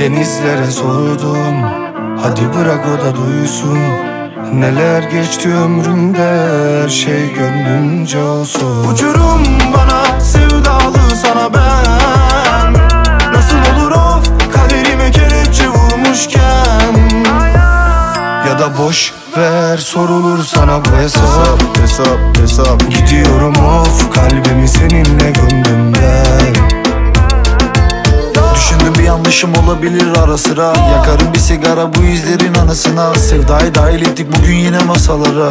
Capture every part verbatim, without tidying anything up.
Denizlere soğudum, hadi bırak o da duysun. Neler geçti ömrümde, her şey gönlünce olsun. Uçurum bana sevdalı sana ben. Nasıl olur of, kaderime kelepçe vurmuşken. Ya da boş ver, sorulur sana bu hesap. Hesap, hesap, hesap. Gidiyorum of, kalbimi seninle gömdüm ben. Düşündüm bir yanlışım olabilir ara sıra. Yakarım bir sigara bu izlerin anısına. Sevdayı dahil ettik bugün yine masalara.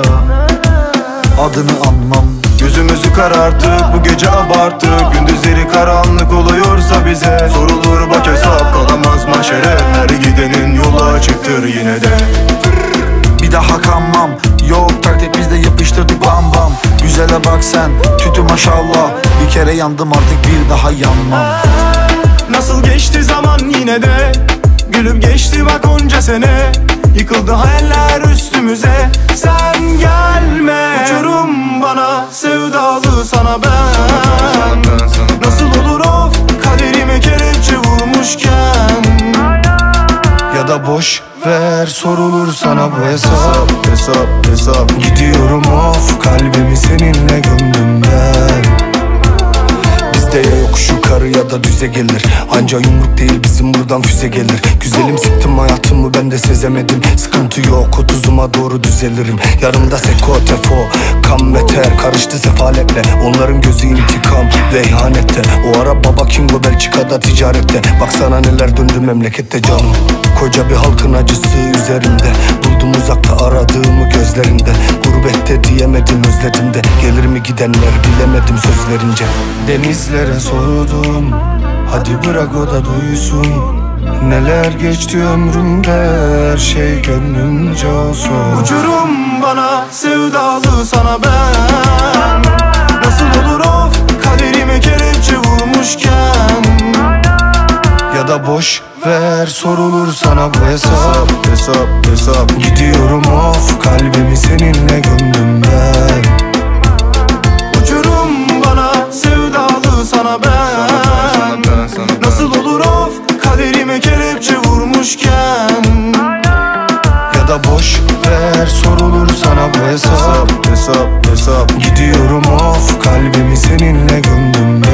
Adını anmam. Gözümüzü kararttık, bu gece abarttık. Gündüzleri karanlık oluyorsa bize sorulur bak hesap, kalamaz mahşere. Her gidenin yolu açıktır yine de. Bir daha kanmam, yok taktik bizde yapıştırdık bam bam. Güzele bak sen, tütü maşallah. Bir kere yandım artık bir daha yanmam. Nasıl geçti zaman yine de, gülüp geçti bak onca sene. Yıkıldı hayaller üstümüze, sen gelme. Uçurum bana sevdalı sana ben. Nasıl olur of, kaderime kelepçe vurmuşken. Ya da boş ver, sorulur sana bu hesap. Hesap, hesap, hesap. Gidiyorum of, kalbimi seninle gömdüm ben. Bizde ya yokuş yukarı ya da düze gelir. Anca yumruk değil bizim buradan füze gelir. Güzelim siktim hayatımı ben de sezemedim. Sıkıntı yok, otuzuma doğru düzelirim. Yarımda seko tefo, kan beter. Karıştı sefaletle, onların gözü intikam ve ihanette. O ara baba Kingo Belçika'da ticarette. Baksana neler döndü memlekette canım. Koca bir halkın acısı üzerimde. Buldum uzakta aradığımı gözlerinde. Gurbette diyemedim özledim de. Gelir mi gidenler bilemedim söz verince. Denizlere soğudum, hadi bırak o da duysun. Neler geçti ömrümde, her şey gönlünce olsun. Uçurum bana sevdalı sana ben. Nasıl olur of, kaderime kelepçe vurmuşken. Ya da boş ver, sorulur sana bu hesap. Hesap, hesap, hesap. Gidiyorum of, kalbimi seninle gömdüm ben. Uçurum bana sevdalı sana ben. Nasıl olur of, kaderime kelepçe vurmuşken. Ya da boş ver, sorulur sana bu hesap. Hesap, hesap, hesap. Gidiyorum of, kalbimi seninle gömdüm ben.